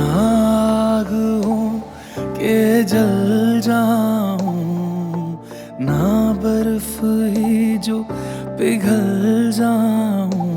आग हूँ के जल जाऊं, ना बर्फ ही जो पिघल जाऊं।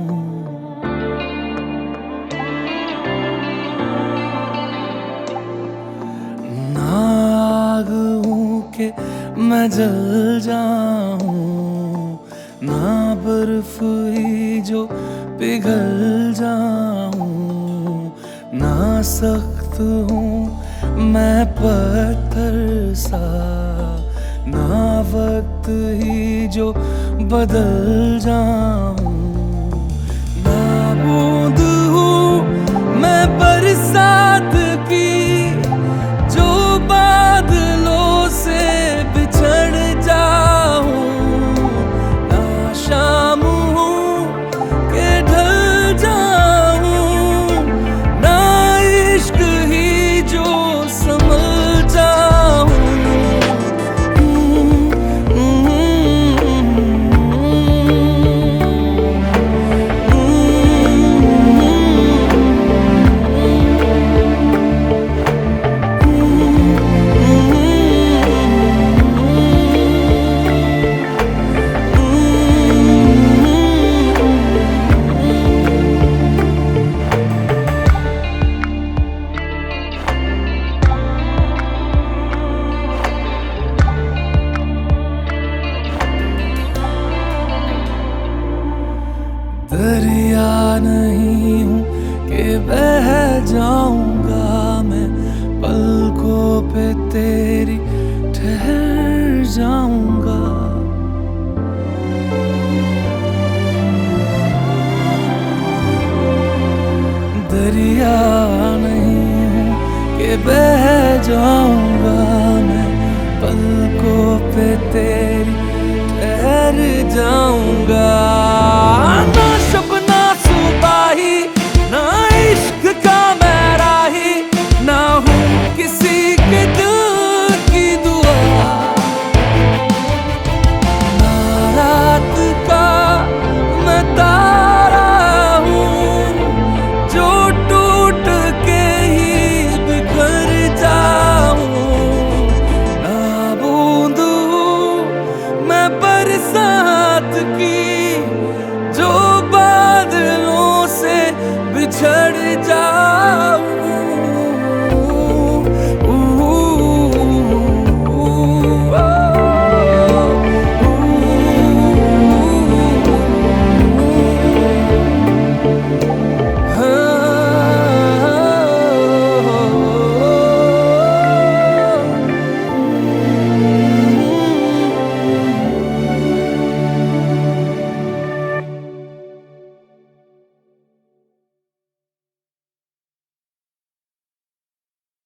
ना आग हूँ के मैं जल जाऊं, ना बर्फ ही जो पिघल जाऊं। ना सख्त हूँ मैं पत्थर सा, ना वक्त ही जो बदल जाऊं। ना बूंद हूँ मैं बरसात की, जो बादलों से बिछड़ जाऊं। ना शाम हूँ के ढल जाऊं, ना इश्क ही जो संभल जाऊं। दरिया नहीं हूँ कि बह जाऊंगा मैं, पलकों पे तेरी ठहर जाऊंगा। दरिया नहीं हूँ कि बह जाऊंगा मैं, पलकों पे तेरी ठहर जाऊंगा। ना शबना सुबाही, ना इश्क का मैं राही, ना हूँ किसी के दिल की दुआ। ना रात का मैं तारा हूँ, जो टूट के ही बिखर जाऊं। ना बूंद हूँ मैं बरसात की, जो बादलों से बिछड़